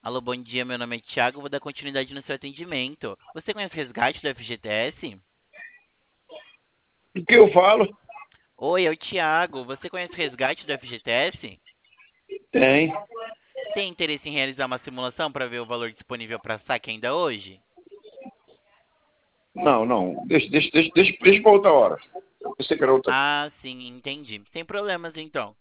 Alô, bom dia. Meu nome é Thiago. Vou dar continuidade no seu atendimento. Você conhece o resgate do FGTS? O que eu falo? Oi, é o Thiago. Você conhece o resgate do FGTS? Tem. Tem interesse em realizar uma simulação para ver o valor disponível para saque ainda hoje? Não, não. Deixa pra outra hora. Eu pensei que era outra. Ah, sim, entendi. Sem problemas então.